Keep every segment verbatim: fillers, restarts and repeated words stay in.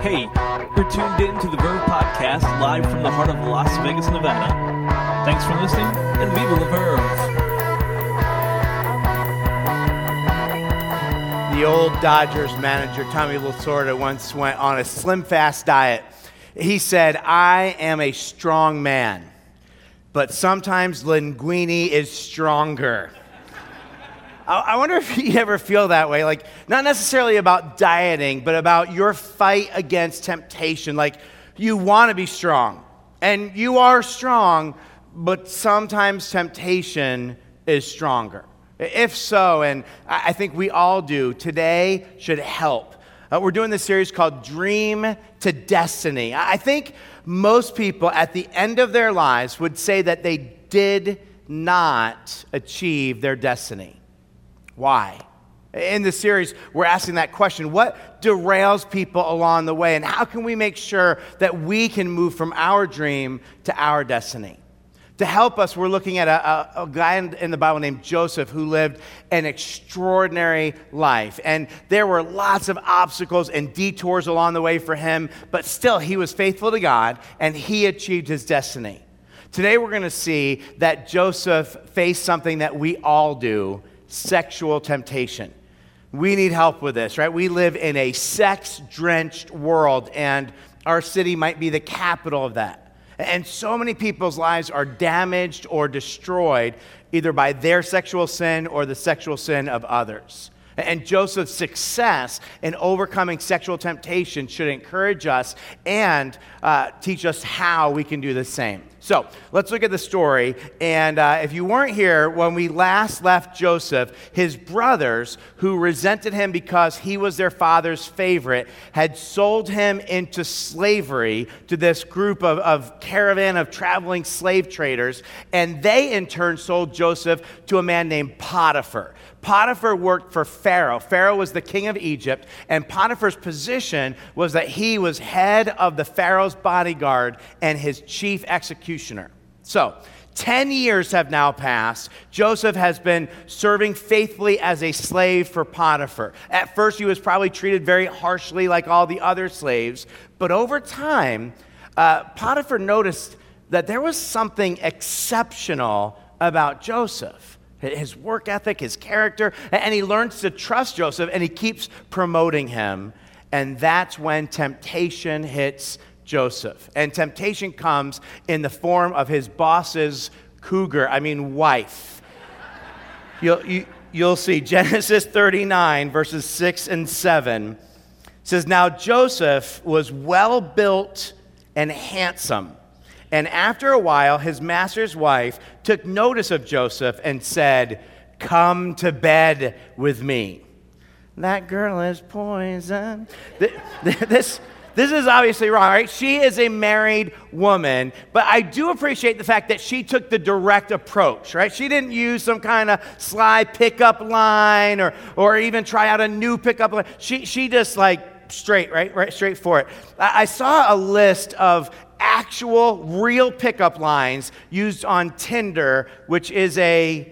Hey, you're tuned in to the Verve Podcast, live from the heart of Las Vegas, Nevada. Thanks for listening, and viva la Verve! The old Dodgers manager, Tommy Lasorda, once went on a slim fast diet. He said, I am a strong man, but sometimes linguine is stronger. I wonder if you ever feel that way, like not necessarily about dieting, but about your fight against temptation. Like you want to be strong, and you are strong, but sometimes temptation is stronger. If so, and I think we all do, today should help. Uh, we're doing this series called Dream to Destiny. I think most people at the end of their lives would say that they did not achieve their destiny. Why? In this series, we're asking that question. What derails people along the way? And how can we make sure that we can move from our dream to our destiny? To help us, we're looking at a, a, a guy in, in the Bible named Joseph who lived an extraordinary life. And there were lots of obstacles and detours along the way for him, but still he was faithful to God and he achieved his destiny. Today we're going to see that Joseph faced something that we all do, sexual temptation. We need help with this, right? We live in a sex-drenched world, and our city might be the capital of that. And so many people's lives are damaged or destroyed either by their sexual sin or the sexual sin of others. And Joseph's success in overcoming sexual temptation should encourage us and uh, teach us how we can do the same. So let's look at the story. And uh, if you weren't here when we last left Joseph, his brothers, who resented him because he was their father's favorite, had sold him into slavery to this group of, of caravan of traveling slave traders. And they in turn sold Joseph to a man named Potiphar. Potiphar worked for Pharaoh. Pharaoh was the king of Egypt, and Potiphar's position was that he was head of the Pharaoh's bodyguard and his chief executioner. So, ten years have now passed. Joseph has been serving faithfully as a slave for Potiphar. At first, he was probably treated very harshly like all the other slaves, but over time, uh, Potiphar noticed that there was something exceptional about Joseph. His work ethic, his character, and he learns to trust Joseph, and he keeps promoting him. And that's when temptation hits Joseph. And temptation comes in the form of his boss's cougar, I mean wife. You'll, you, you'll see Genesis thirty-nine, verses six and seven. Says, now Joseph was well-built and handsome. And after a while, his master's wife took notice of Joseph and said, come to bed with me. That girl is poison. This, this is obviously wrong, right? She is a married woman, but I do appreciate the fact that she took the direct approach, right? She didn't use some kind of sly pickup line or, or even try out a new pickup line. She, she just like straight, right? Right, straight for it. I, I saw a list of actual real pickup lines used on Tinder, which is a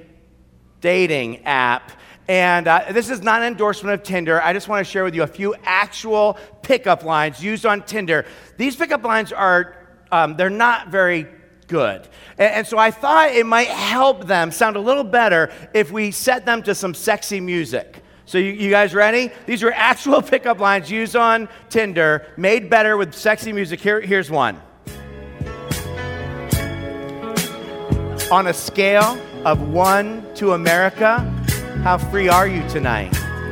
dating app. And uh, this is not an endorsement of Tinder. I just want to share with you a few actual pickup lines used on Tinder. These pickup lines are, um, they're not very good. And, and so I thought it might help them sound a little better if we set them to some sexy music. So you, you guys ready? These are actual pickup lines used on Tinder, made better with sexy music. Here, here's one. On a scale of one to America, how free are you tonight?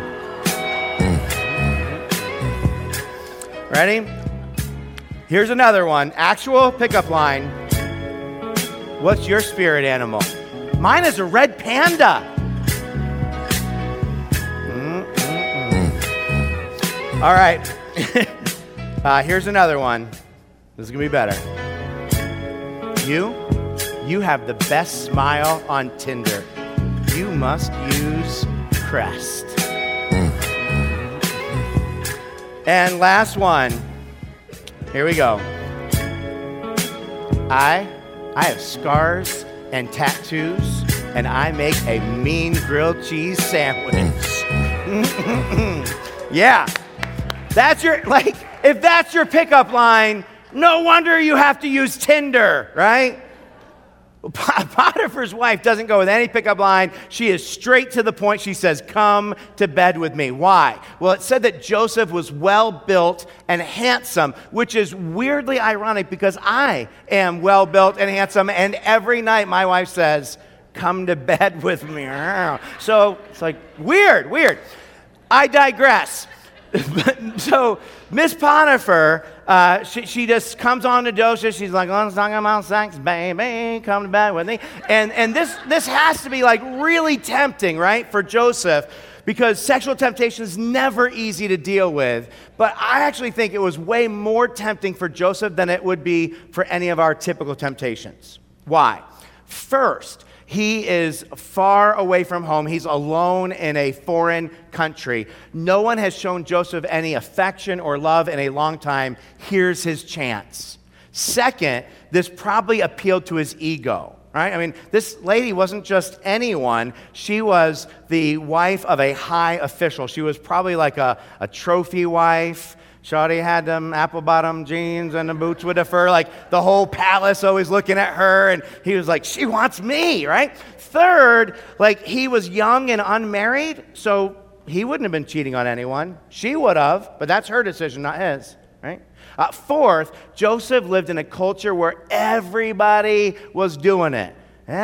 Ready? Here's another one. Actual pickup line. What's your spirit animal? Mine is a red panda. Mm-mm-mm. All right. uh, here's another one. This is going to be better. You? You have the best smile on Tinder. You must use Crest. And last one. Here we go. I, I have scars and tattoos, and I make a mean grilled cheese sandwich. Yeah. That's your, like, if that's your pickup line, no wonder you have to use Tinder, right? Potiphar's wife doesn't go with any pickup line. She is straight to the point. She says, come to bed with me. Why? Well, it said that Joseph was well-built and handsome, which is weirdly ironic because I am well-built and handsome, and every night my wife says, come to bed with me. So it's like, weird, weird. I digress. So Miss Potiphar, uh, she, she just comes on to Joseph. She's like, let's talk about sex, baby. Come to bed with me. And and this this has to be like really tempting, right, for Joseph, because sexual temptation is never easy to deal with. But I actually think it was way more tempting for Joseph than it would be for any of our typical temptations. Why? First, he is far away from home. He's alone in a foreign country. No one has shown Joseph any affection or love in a long time. Here's his chance. Second, this probably appealed to his ego, right? I mean, this lady wasn't just anyone. She was the wife of a high official. She was probably like a, a trophy wife. Shawty had them apple-bottom jeans and the boots with the fur, like the whole palace always looking at her, and he was like, she wants me, right? Third, like he was young and unmarried, so he wouldn't have been cheating on anyone. She would have, but that's her decision, not his, right? Uh, fourth, Joseph lived in a culture where everybody was doing it.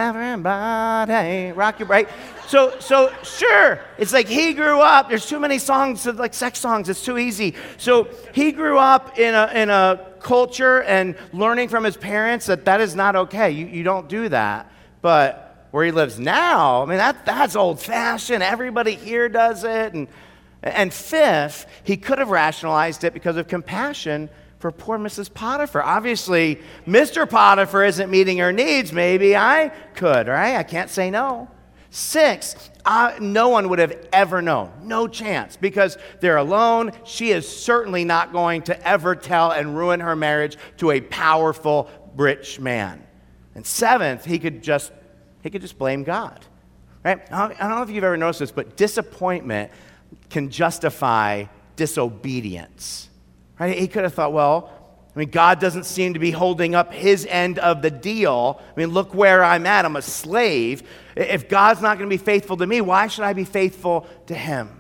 Everybody, rock your, right? So, so sure, it's like he grew up. There's too many songs, like sex songs. It's too easy. So he grew up in a in a culture and learning from his parents that that is not okay. You you don't do that. But where he lives now, I mean that that's old-fashioned. Everybody here does it. And and fifth, he could have rationalized it because of compassion for poor Missus Potiphar. Obviously, Mister Potiphar isn't meeting her needs. Maybe I could, right? I can't say no. Six, uh, no one would have ever known. No chance. Because they're alone. She is certainly not going to ever tell and ruin her marriage to a powerful, rich man. And seventh, he could just he could just blame God. Right? I don't know if you've ever noticed this, but disappointment can justify disobedience. Right? He could have thought, well, I mean, God doesn't seem to be holding up his end of the deal. I mean, look where I'm at. I'm a slave. If God's not going to be faithful to me, why should I be faithful to him?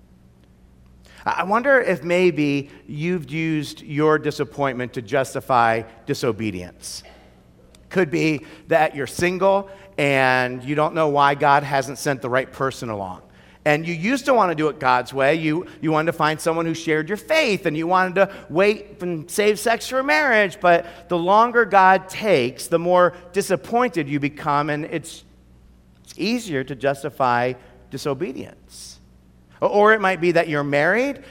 I wonder if maybe you've used your disappointment to justify disobedience. Could be that you're single and you don't know why God hasn't sent the right person along. And you used to want to do it God's way. You, you wanted to find someone who shared your faith, and you wanted to wait and save sex for marriage. But the longer God takes, the more disappointed you become, and it's, it's easier to justify disobedience. Or, or it might be that you're married,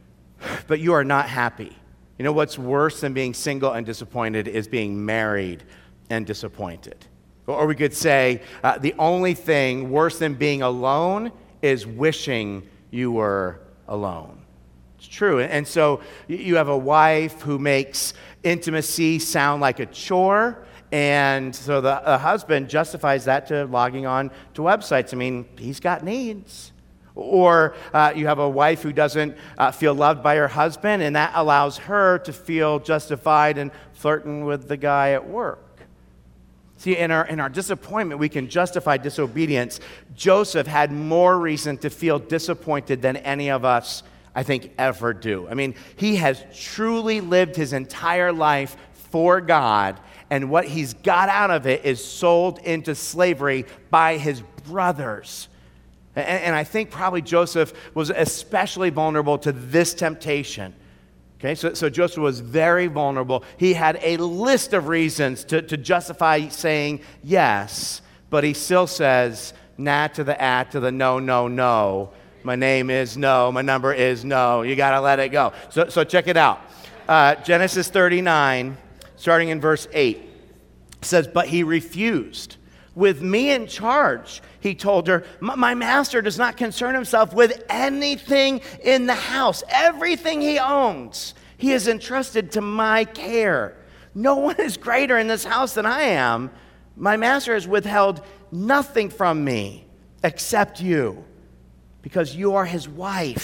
but you are not happy. You know what's worse than being single and disappointed is being married and disappointed. Or we could say uh, the only thing worse than being alone is wishing you were alone. It's true. And so you have a wife who makes intimacy sound like a chore, and so the, the husband justifies that to logging on to websites. I mean, he's got needs. Or uh, you have a wife who doesn't uh, feel loved by her husband, and that allows her to feel justified in flirting with the guy at work. See, in our, in our disappointment, we can justify disobedience. Joseph had more reason to feel disappointed than any of us, I think, ever do. I mean, he has truly lived his entire life for God, and what he's got out of it is sold into slavery by his brothers. And, and I think probably Joseph was especially vulnerable to this temptation. Okay, so, so Joseph was very vulnerable. He had a list of reasons to, to justify saying yes, but he still says nah to the at to the no, no, no. My name is no. My number is no. You got to let it go. So, so check it out. Uh, Genesis thirty-nine, starting in verse eight, says, but he refused. With me in charge, he told her, my master does not concern himself with anything in the house. Everything he owns, he has entrusted to my care. No one is greater in this house than I am. My master has withheld nothing from me except you, because you are his wife.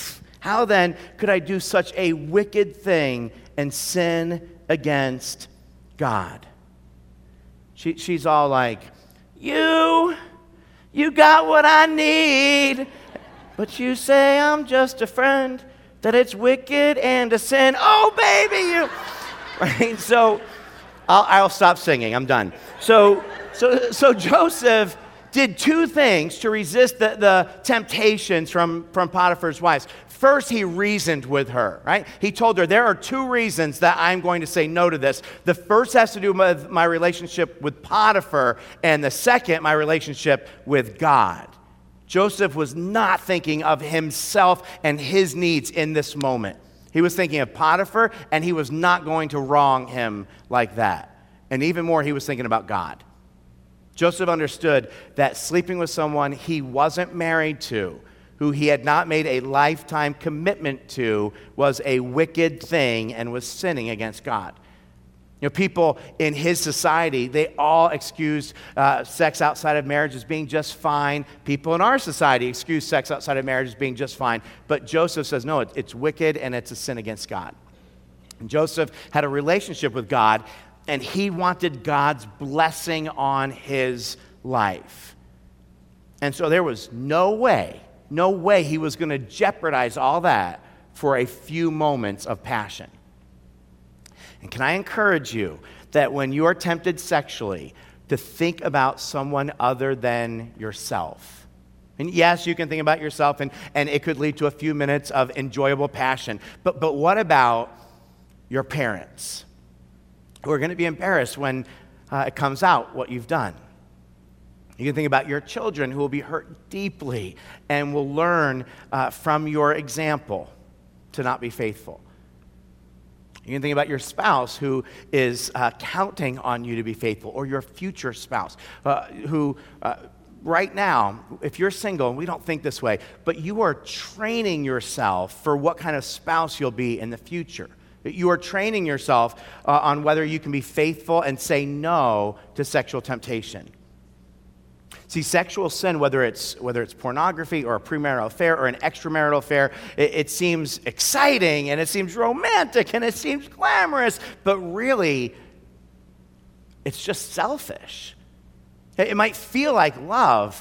How then could I do such a wicked thing and sin against God? She, she's all like, you, you got what I need, but you say I'm just a friend, that it's wicked and a sin. Oh, baby, you. Right? So I'll, I'll stop singing. I'm done. So, so, so Joseph did two things to resist the, the temptations from, from Potiphar's wives. First, he reasoned with her, right? He told her, there are two reasons that I'm going to say no to this. The first has to do with my relationship with Potiphar, and the second, my relationship with God. Joseph was not thinking of himself and his needs in this moment. He was thinking of Potiphar, and he was not going to wrong him like that. And even more, he was thinking about God. Joseph understood that sleeping with someone he wasn't married to, who he had not made a lifetime commitment to, was a wicked thing and was sinning against God. You know, people in his society, they all excused uh, sex outside of marriage as being just fine. People in our society excuse sex outside of marriage as being just fine. But Joseph says, no, it, it's wicked and it's a sin against God. And Joseph had a relationship with God, and he wanted God's blessing on his life. And so there was no way, no way he was going to jeopardize all that for a few moments of passion. And can I encourage you that when you are tempted sexually, to think about someone other than yourself? And yes, you can think about yourself, and, and it could lead to a few minutes of enjoyable passion. But, but what about your parents, who are going to be embarrassed when uh, it comes out what you've done? You can think about your children, who will be hurt deeply and will learn uh, from your example to not be faithful. You can think about your spouse, who is uh, counting on you to be faithful, or your future spouse, uh, who uh, right now, if you're single, and we don't think this way, but you are training yourself for what kind of spouse you'll be in the future. You are training yourself uh, on whether you can be faithful and say no to sexual temptation. See, sexual sin, whether it's whether it's pornography or a premarital affair or an extramarital affair, it, it seems exciting and it seems romantic and it seems glamorous, but really, it's just selfish. It, it might feel like love,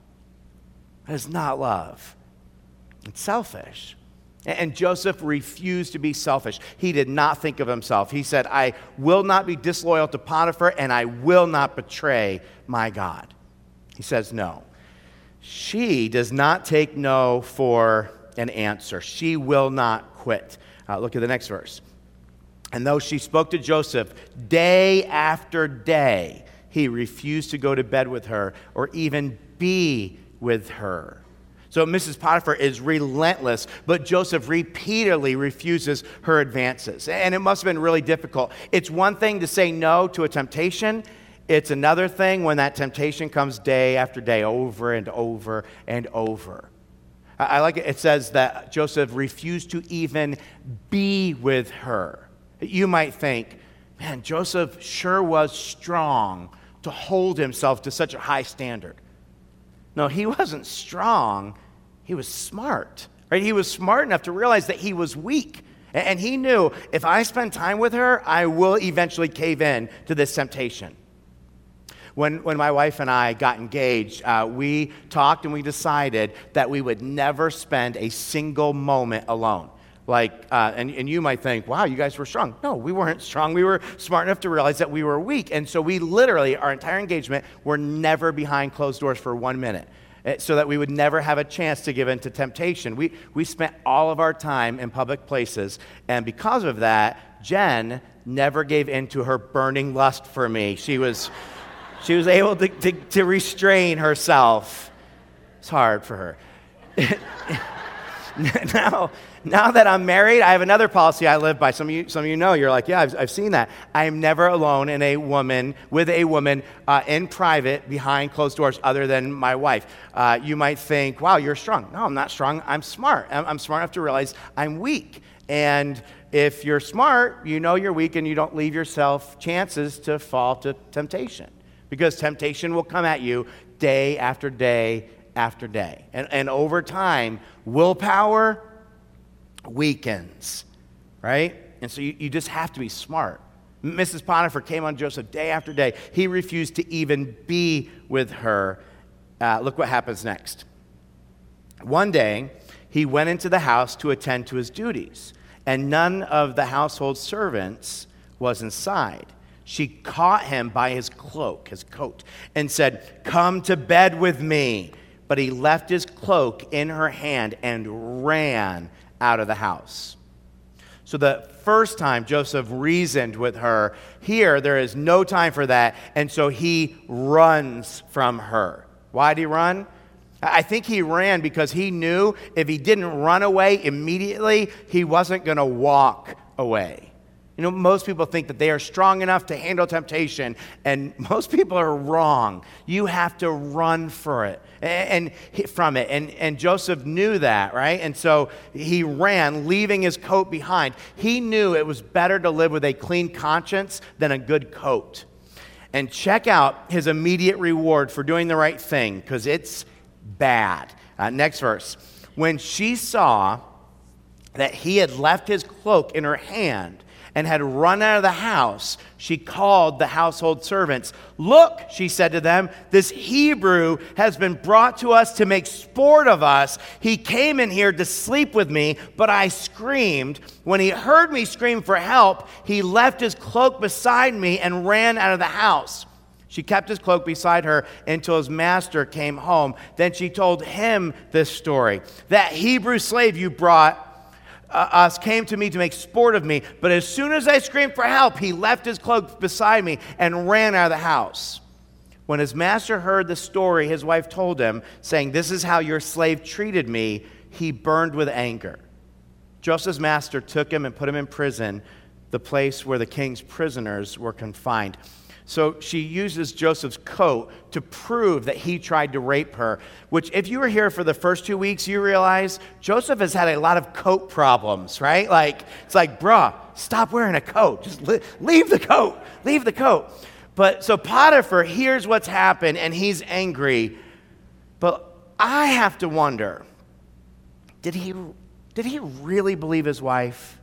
but it's not love. It's selfish. And Joseph refused to be selfish. He did not think of himself. He said, I will not be disloyal to Potiphar, and I will not betray my God. He says no. She does not take no for an answer. She will not quit. Uh, look at the next verse. And though she spoke to Joseph day after day, he refused to go to bed with her or even be with her. So Missus Potiphar is relentless, but Joseph repeatedly refuses her advances. And it must have been really difficult. It's one thing to say no to a temptation. It's another thing when that temptation comes day after day, over and over and over. I like it. It says that Joseph refused to even be with her. You might think, man, Joseph sure was strong to hold himself to such a high standard. No, he wasn't strong. He was smart, right? He was smart enough to realize that he was weak. And he knew, if I spend time with her, I will eventually cave in to this temptation. When, when my wife and I got engaged, uh, we talked and we decided that we would never spend a single moment alone. Like, uh, and, and you might think, wow, you guys were strong. No, we weren't strong. We were smart enough to realize that we were weak. And so we literally, our entire engagement, were never behind closed doors for one minute, so that we would never have a chance to give in to temptation. We, we spent all of our time in public places, and because of that, Jen never gave in to her burning lust for me. She was, she was able to, to, to restrain herself. It's hard for her. Now, now that I'm married, I have another policy I live by. Some of you, some of you know, you're like, yeah, I've, I've seen that. I am never alone in a woman, with a woman uh, in private behind closed doors other than my wife. Uh, you might think, wow, you're strong. No, I'm not strong. I'm smart. I'm, I'm smart enough to realize I'm weak. And if you're smart, you know you're weak and you don't leave yourself chances to fall to temptation. Because temptation will come at you day after day after day. And, and over time, willpower, weakens, right? And so you, you just have to be smart. Missus Potiphar came on Joseph day after day. He refused to even be with her. Uh, look what happens next. One day, he went into the house to attend to his duties, and none of the household servants was inside. She caught him by his cloak, his coat, and said, "Come to bed with me." But he left his cloak in her hand and ran out of the house. So the first time Joseph reasoned with her, here there is no time for that, and so he runs from her. Why did he run? I think he ran because he knew if he didn't run away immediately, he wasn't going to walk away. You know, most people think that they are strong enough to handle temptation, and most people are wrong. You have to run for it and, and from it. And, and Joseph knew that, right? And so he ran, leaving his coat behind. He knew it was better to live with a clean conscience than a good coat. And check out his immediate reward for doing the right thing, because it's bad. Uh, next verse. When she saw that he had left his cloak in her hand and had run out of the house, she called the household servants. "Look," she said to them, "this Hebrew has been brought to us to make sport of us. He came in here to sleep with me, but I screamed. When he heard me scream for help, he left his cloak beside me and ran out of the house." She kept his cloak beside her until his master came home. Then she told him this story. "That Hebrew slave you brought Uh, us came to me to make sport of me, but as soon as I screamed for help, he left his cloak beside me and ran out of the house." When his master heard the story his wife told him, saying, "This is how your slave treated me," he burned with anger. Joseph's master took him and put him in prison, the place where the king's prisoners were confined. So she uses Joseph's coat to prove that he tried to rape her, which if you were here for the first two weeks, you realize Joseph has had a lot of coat problems, right? Like, it's like, bruh, stop wearing a coat. Just li- leave the coat. Leave the coat. But so Potiphar hears what's happened and he's angry. But I have to wonder, did he, did he really believe his wife?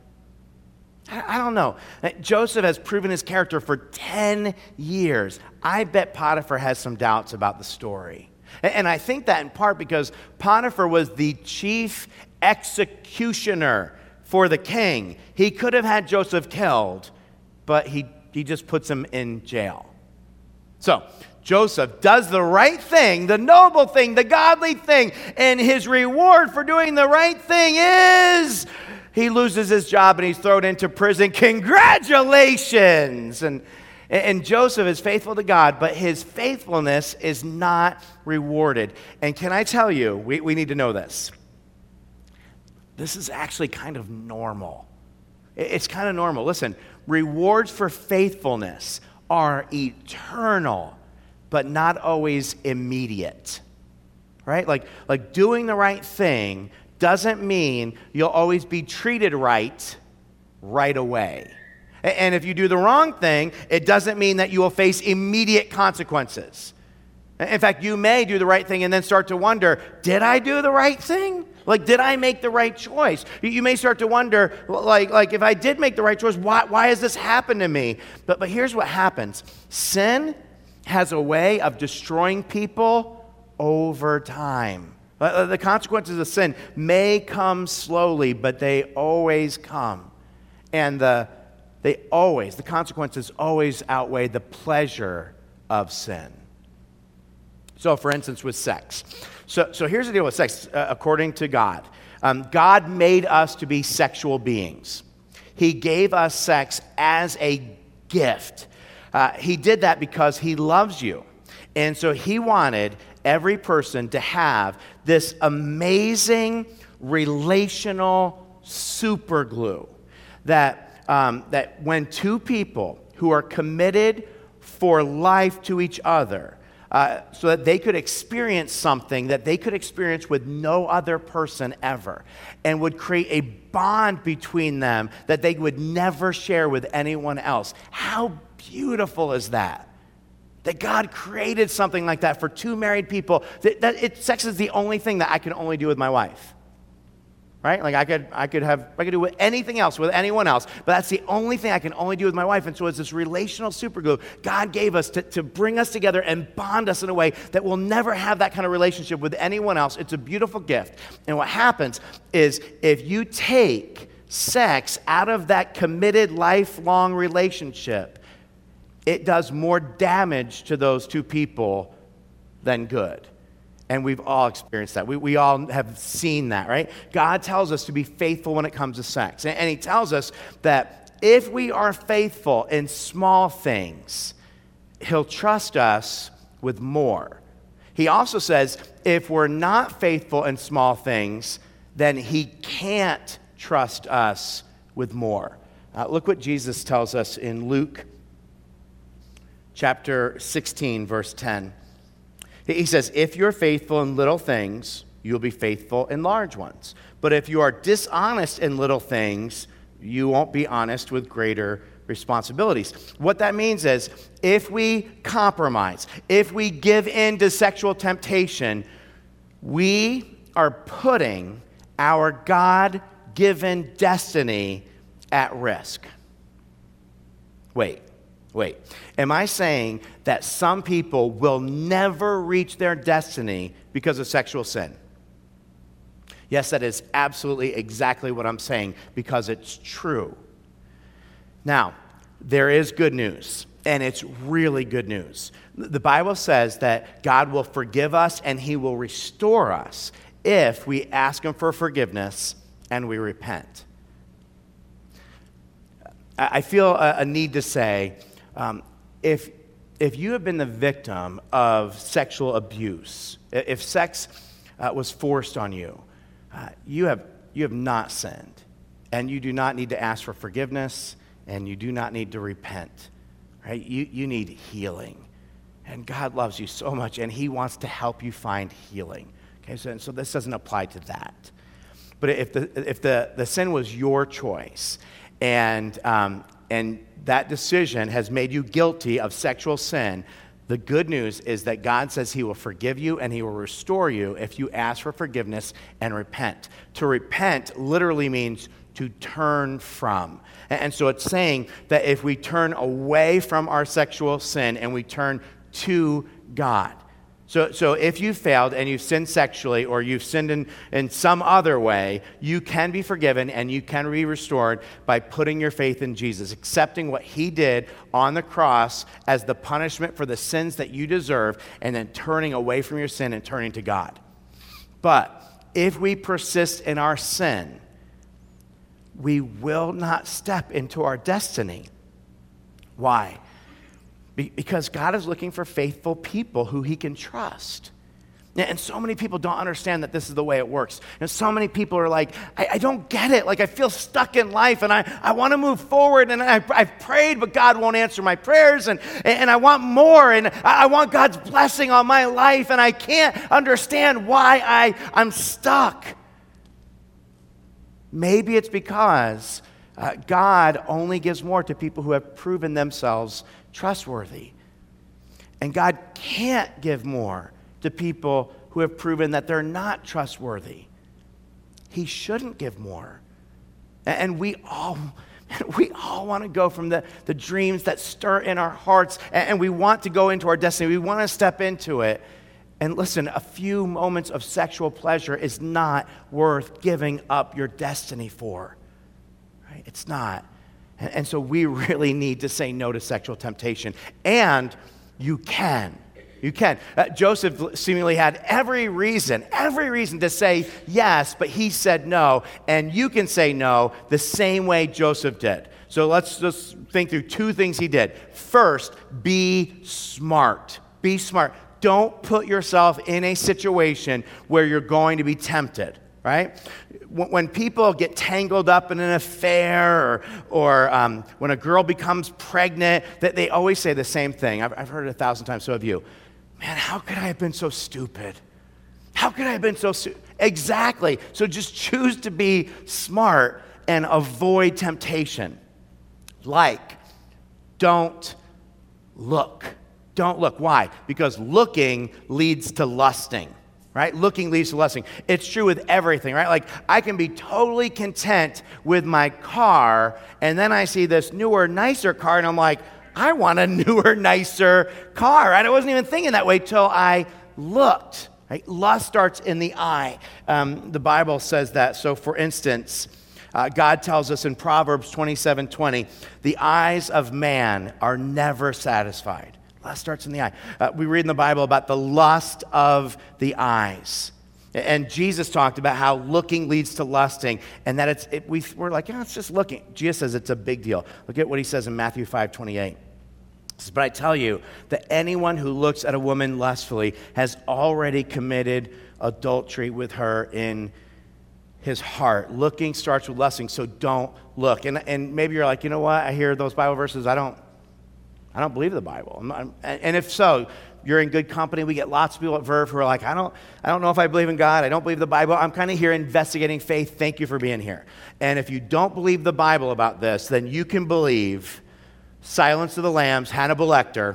I don't know. Joseph has proven his character for ten years. I bet Potiphar has some doubts about the story. And I think that in part because Potiphar was the chief executioner for the king. He could have had Joseph killed, but he, he just puts him in jail. So Joseph does the right thing, the noble thing, the godly thing, and his reward for doing the right thing is he loses his job and he's thrown into prison. Congratulations! And, and Joseph is faithful to God, but his faithfulness is not rewarded. And can I tell you, we, we need to know this. This is actually kind of normal. It's kind of normal. Listen, rewards for faithfulness are eternal, but not always immediate. Right? Like, like doing the right thing doesn't mean you'll always be treated right right away. And if you do the wrong thing, it doesn't mean that you will face immediate consequences. In fact, you may do the right thing and then start to wonder, did I do the right thing? Like, did I make the right choice? You may start to wonder, like, like if I did make the right choice, why, why has this happened to me? But, but here's what happens. Sin has a way of destroying people over time. The consequences of sin may come slowly, but they always come. And the, they always, the consequences always outweigh the pleasure of sin. So, for instance, with sex. So, so here's the deal with sex, uh, according to God. Um, God made us to be sexual beings. He gave us sex as a gift. Uh, he did that because he loves you. And so he wanted every person to have this amazing relational superglue that, um, that when two people who are committed for life to each other, uh, so that they could experience something that they could experience with no other person ever, and would create a bond between them that they would never share with anyone else. How beautiful is that? That God created something like that for two married people. That, that it, sex is the only thing that I can only do with my wife. right? Like I could, I could have, I could do anything else with anyone else, but that's the only thing I can only do with my wife. And so it's this relational superglue God gave us to, to bring us together and bond us in a way that we'll never have that kind of relationship with anyone else. It's a beautiful gift. And what happens is if you take sex out of that committed lifelong relationship, it does more damage to those two people than good. And we've all experienced that. We, we all have seen that, right? God tells us to be faithful when it comes to sex. And, and he tells us that if we are faithful in small things, he'll trust us with more. He also says if we're not faithful in small things, then he can't trust us with more. Uh, look what Jesus tells us in Luke chapter sixteen, verse ten. He says, if you're faithful in little things, you'll be faithful in large ones. But if you are dishonest in little things, you won't be honest with greater responsibilities. What that means is, if we compromise, if we give in to sexual temptation, we are putting our God-given destiny at risk. Wait. Wait, am I saying that some people will never reach their destiny because of sexual sin? Yes, that is absolutely exactly what I'm saying, because it's true. Now, there is good news, and it's really good news. The Bible says that God will forgive us and he will restore us if we ask him for forgiveness and we repent. I feel a, a need to say, Um, if, if you have been the victim of sexual abuse, if sex uh, was forced on you, uh, you have, you have not sinned, and you do not need to ask for forgiveness, and you do not need to repent, right? You, you need healing, and God loves you so much, and he wants to help you find healing. Okay, so, so this doesn't apply to that. But if the, if the, the sin was your choice, and um, and that decision has made you guilty of sexual sin, the good news is that God says he will forgive you and he will restore you if you ask for forgiveness and repent. To repent literally means to turn from. And so it's saying that if we turn away from our sexual sin and we turn to God. So, so if you failed and you've sinned sexually or you've sinned in, in some other way, you can be forgiven and you can be restored by putting your faith in Jesus, accepting what he did on the cross as the punishment for the sins that you deserve, and then turning away from your sin and turning to God. But if we persist in our sin, we will not step into our destiny. Why? Because God is looking for faithful people who he can trust. And so many people don't understand that this is the way it works. And so many people are like, I, I don't get it. Like, I feel stuck in life, and I, I want to move forward, and I, I've prayed, but God won't answer my prayers, and, and I want more, and I, I want God's blessing on my life, and I can't understand why I, I'm stuck. Maybe it's because uh, God only gives more to people who have proven themselves trustworthy. And God can't give more to people who have proven that they're not trustworthy. He shouldn't give more. And we all, we all want to go from the, the dreams that stir in our hearts, and we want to go into our destiny. We want to step into it. And listen, a few moments of sexual pleasure is not worth giving up your destiny for. Right? It's not. And so we really need to say no to sexual temptation. And you can. You can. Uh, Joseph seemingly had every reason, every reason to say yes, but he said no. And you can say no the same way Joseph did. So let's just think through two things he did. First, be smart. Be smart. Don't put yourself in a situation where you're going to be tempted. Right? When people get tangled up in an affair, or, or um, when a girl becomes pregnant, that they always say the same thing. I've, I've heard it a thousand times, so have you. Man, how could I have been so stupid? How could I have been so stupid? Exactly. So just choose to be smart and avoid temptation. Like, don't look. Don't look. Why? Because looking leads to lusting. right? Looking leads to lusting. It's true with everything, right? Like, I can be totally content with my car, and then I see this newer, nicer car, and I'm like, I want a newer, nicer car, right? I wasn't even thinking that way till I looked, right? Lust starts in the eye. Um, the Bible says that. So, for instance, uh, God tells us in Proverbs twenty-seven twenty, the eyes of man are never satisfied. Lust starts in the eye. Uh, we read in the Bible about the lust of the eyes. And Jesus talked about how looking leads to lusting, and that it's, it, we, we're like, yeah, it's just looking. Jesus says it's a big deal. Look at what he says in Matthew five twenty-eight. He says, but I tell you that anyone who looks at a woman lustfully has already committed adultery with her in his heart. Looking starts with lusting, so don't look. And, and maybe you're like, you know what? I hear those Bible verses. I don't I don't believe the Bible. I'm, I'm, and if so, you're in good company. We get lots of people at Verve who are like, I don't, I don't know if I believe in God. I don't believe the Bible. I'm kind of here investigating faith. Thank you for being here. And if you don't believe the Bible about this, then you can believe Silence of the Lambs, Hannibal Lecter,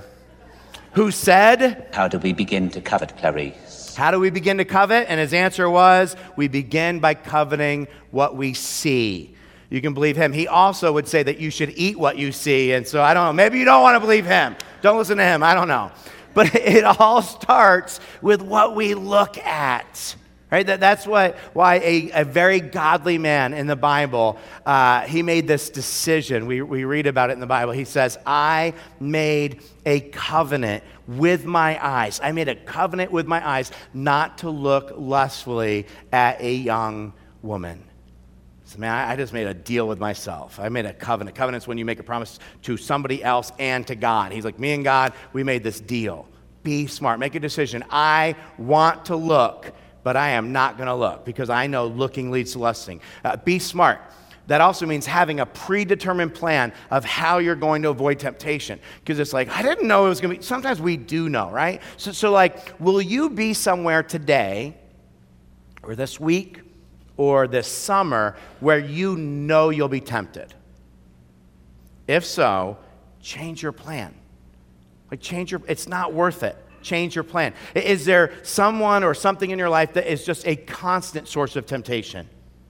who said, how do we begin to covet, Clarice? How do we begin to covet? And his answer was, we begin by coveting what we see. You can believe him. He also would say that you should eat what you see. And so I don't know. Maybe you don't want to believe him. Don't listen to him. I don't know. But it all starts with what we look at. Right? That, that's what, why a, a very godly man in the Bible, uh, he made this decision. We, we read about it in the Bible. He says, I made a covenant with my eyes. I made a covenant with my eyes not to look lustfully at a young woman. So, man, I just made a deal with myself. I made a covenant. Covenant's when you make a promise to somebody else and to God. He's like, me and God, we made this deal. Be smart. Make a decision. I want to look, but I am not going to look because I know looking leads to lusting. Uh, be smart. That also means having a predetermined plan of how you're going to avoid temptation. Because it's like, I didn't know it was going to be. Sometimes we do know, right? So, so, like, will you be somewhere today or this week or this summer where you know you'll be tempted? If so, change your plan. Like change your, it's not worth it. Change your plan. Is there someone or something in your life that is just a constant source of temptation?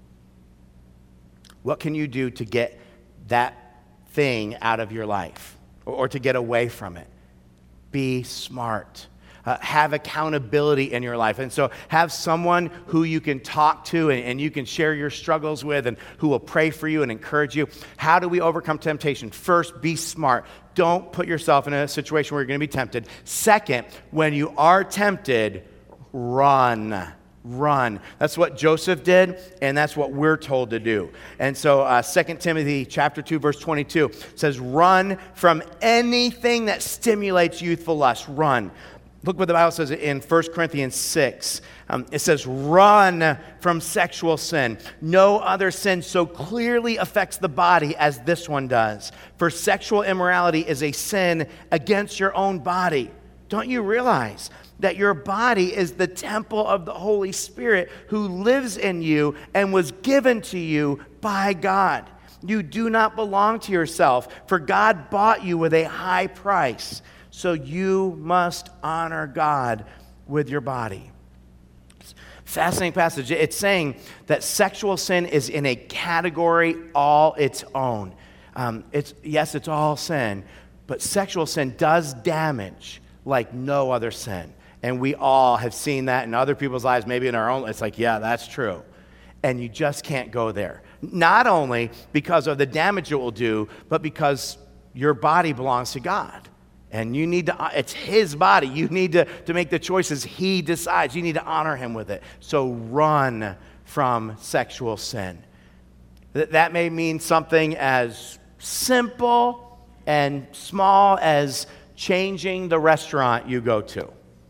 What can you do to get that thing out of your life or, or to get away from it? Be smart. Uh, have accountability in your life. And so have someone who you can talk to and, and you can share your struggles with and who will pray for you and encourage you. How do we overcome temptation? First, be smart. Don't put yourself in a situation where you're going to be tempted. Second, when you are tempted, run. Run. That's what Joseph did, and that's what we're told to do. And so uh, Second Timothy chapter two, verse twenty-two says, run from anything that stimulates youthful lust. Run. Look what the Bible says in First Corinthians six. Um, it says, run from sexual sin. No other sin so clearly affects the body as this one does. For sexual immorality is a sin against your own body. Don't you realize that your body is the temple of the Holy Spirit who lives in you and was given to you by God? You do not belong to yourself, for God bought you with a high price. So you must honor God with your body. Fascinating passage. It's saying that sexual sin is in a category all its own. Um, it's yes, it's all sin, but sexual sin does damage like no other sin. And we all have seen that in other people's lives, maybe in our own. It's like, yeah, that's true. And you just can't go there. Not only because of the damage it will do, but because your body belongs to God. And you need to, it's his body. You need to, to make the choices he decides. You need to honor him with it. So run from sexual sin. That, that may mean something as simple and small as changing the restaurant you go to.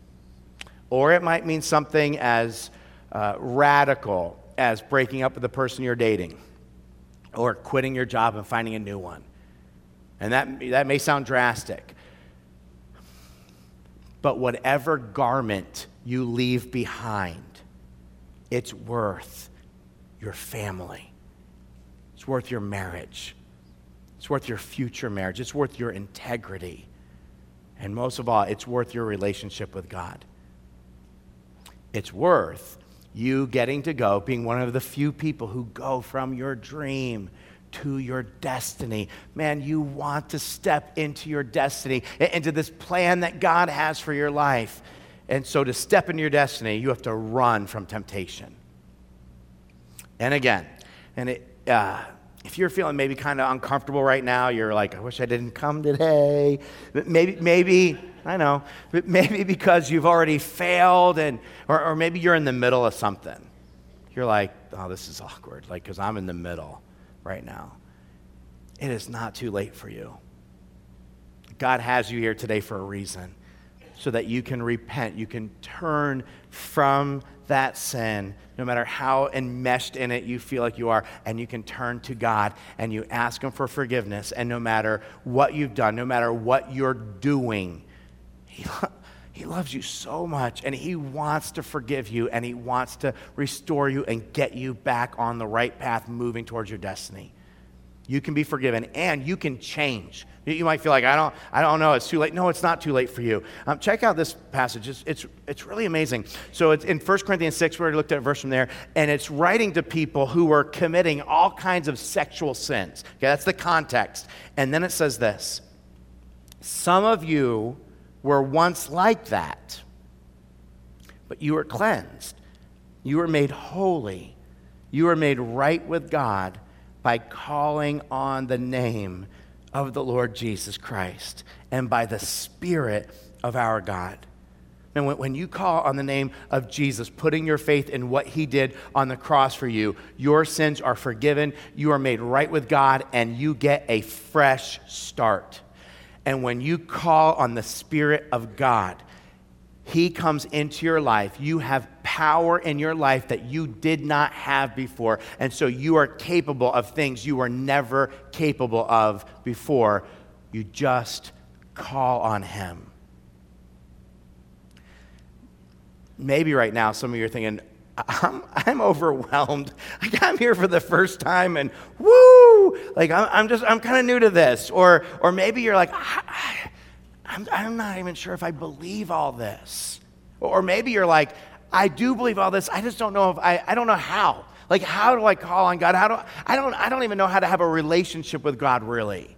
Or it might mean something as uh, radical as breaking up with the person you're dating. Or quitting your job and finding a new one. And that, that may sound drastic. But whatever garment you leave behind, it's worth your family. It's worth your marriage. It's worth your future marriage. It's worth your integrity. And most of all, it's worth your relationship with God. It's worth you getting to go, being one of the few people who go from your dream to your destiny. Man, you want to step into your destiny, into this plan that God has for your life. And so to step into your destiny, you have to run from temptation. And again, and it, uh, if you're feeling maybe kind of uncomfortable right now, you're like, I wish I didn't come today. But maybe, maybe, I know, but maybe because you've already failed, and or, or maybe you're in the middle of something. You're like, oh, this is awkward, like, because I'm in the middle right now. It is not too late for you. God has you here today for a reason, so that you can repent, you can turn from that sin, no matter how enmeshed in it you feel like you are, and you can turn to God and you ask Him for forgiveness. And no matter what you've done, no matter what you're doing, He, lo- he loves you so much, and He wants to forgive you, and He wants to restore you and get you back on the right path, moving towards your destiny. You can be forgiven, and you can change. You might feel like, I don't I don't know, it's too late. No, it's not too late for you. Um, check out this passage. It's, it's, it's really amazing. So it's in First Corinthians six, we already looked at a verse from there, and it's writing to people who were committing all kinds of sexual sins. Okay, that's the context. And then it says this: some of you were once like that, but you were cleansed. You were made holy. You were made right with God by calling on the name of the Lord Jesus Christ and by the Spirit of our God. And when, when you call on the name of Jesus, putting your faith in what He did on the cross for you, your sins are forgiven, you are made right with God, and you get a fresh start. And when you call on the Spirit of God, He comes into your life. You have power in your life that you did not have before. And so you are capable of things you were never capable of before. You just call on Him. Maybe right now some of you are thinking, I'm, I'm overwhelmed. Like, I'm here for the first time, and woo! Like, I'm, I'm just, I'm kind of new to this. Or, or maybe you're like, I, I, I'm, I'm not even sure if I believe all this. Or maybe you're like, I do believe all this. I just don't know if I, I don't know how. Like, how do I call on God? How do I don't, I don't even know how to have a relationship with God, really.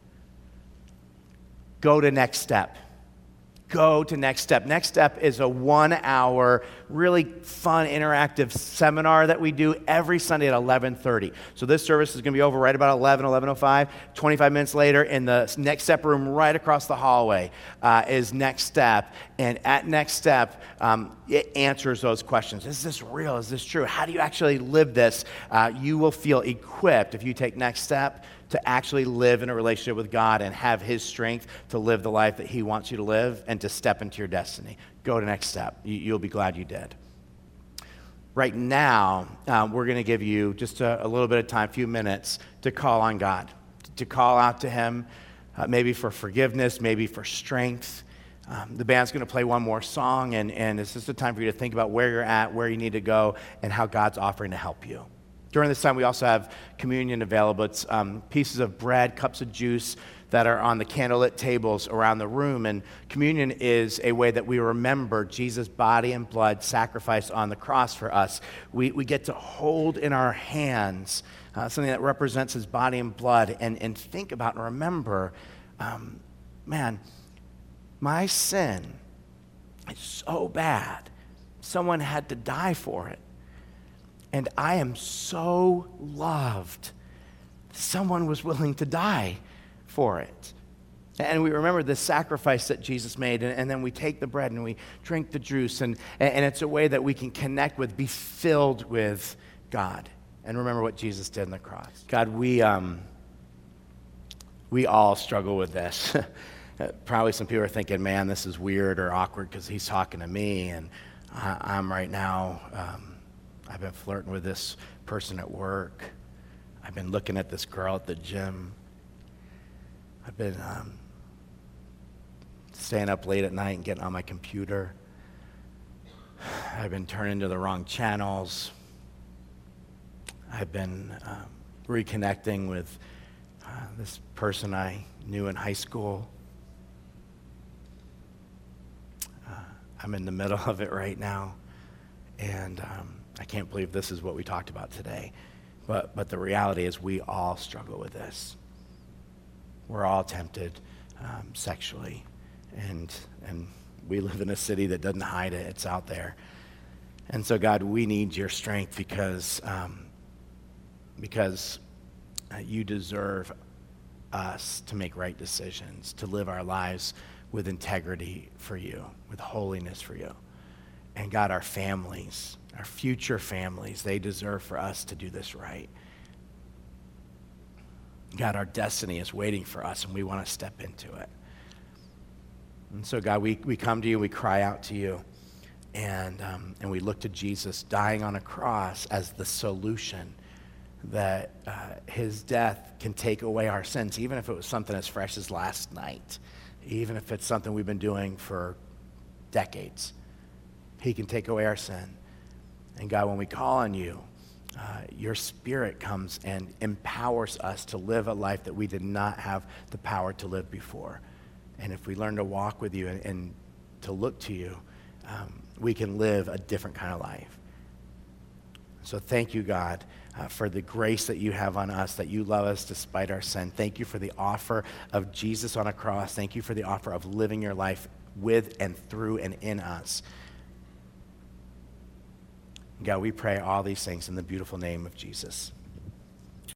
Go to Next Step. Go to Next Step. Next Step is a one-hour, really fun, interactive seminar that we do every Sunday at eleven thirty. So this service is going to be over right about eleven, eleven oh five. twenty-five minutes later, in the Next Step room right across the hallway uh, is Next Step. And at Next Step, um, it answers those questions. Is this real? Is this true? How do you actually live this? Uh, you will feel equipped if you take Next Step to actually live in a relationship with God and have His strength to live the life that He wants you to live and to step into your destiny. Go to Next Step. You, you'll be glad you did. Right now, um, we're going to give you just a, a little bit of time, a few minutes, to call on God, to call out to Him, uh, maybe for forgiveness, maybe for strength. Um, the band's going to play one more song, and, and it's just a time for you to think about where you're at, where you need to go, and how God's offering to help you. During this time, we also have communion available. It's um, pieces of bread, cups of juice that are on the candlelit tables around the room. And communion is a way that we remember Jesus' body and blood sacrificed on the cross for us. We, we get to hold in our hands uh, something that represents His body and blood, and, and think about and remember, um, man, my sin is so bad. Someone had to die for it. And I am so loved. Someone was willing to die for it. And we remember the sacrifice that Jesus made, and, and then we take the bread and we drink the juice, and, and it's a way that we can connect with, be filled with God, and remember what Jesus did on the cross. God, we, um, we all struggle with this. Probably some people are thinking, man, this is weird or awkward because he's talking to me, and I, I'm right now... Um, I've been flirting with this person at work. I've been looking at this girl at the gym. I've been um, staying up late at night and getting on my computer. I've been turning to the wrong channels. I've been um, reconnecting with uh, this person I knew in high school. Uh, I'm in the middle of it right now. And um, I can't believe this is what we talked about today. But, but the reality is we all struggle with this. We're all tempted um, sexually. And, and we live in a city that doesn't hide it. It's out there. And so, God, we need your strength because, um, because uh, you deserve us to make right decisions, to live our lives with integrity for you, with holiness for you. And God, our families, our future families, they deserve for us to do this right. God, our destiny is waiting for us, and we want to step into it. And so, God, we, we come to you, we cry out to you, and, um, and we look to Jesus dying on a cross as the solution, that uh, his death can take away our sins, even if it was something as fresh as last night, even if it's something we've been doing for decades. He can take away our sin. And God, when we call on you, uh, your Spirit comes and empowers us to live a life that we did not have the power to live before. And if we learn to walk with you and, and to look to you, um, we can live a different kind of life. So thank you, God, uh, for the grace that you have on us, that you love us despite our sin. Thank you for the offer of Jesus on a cross. Thank you for the offer of living your life with and through and in us. God, we pray all these things in the beautiful name of Jesus.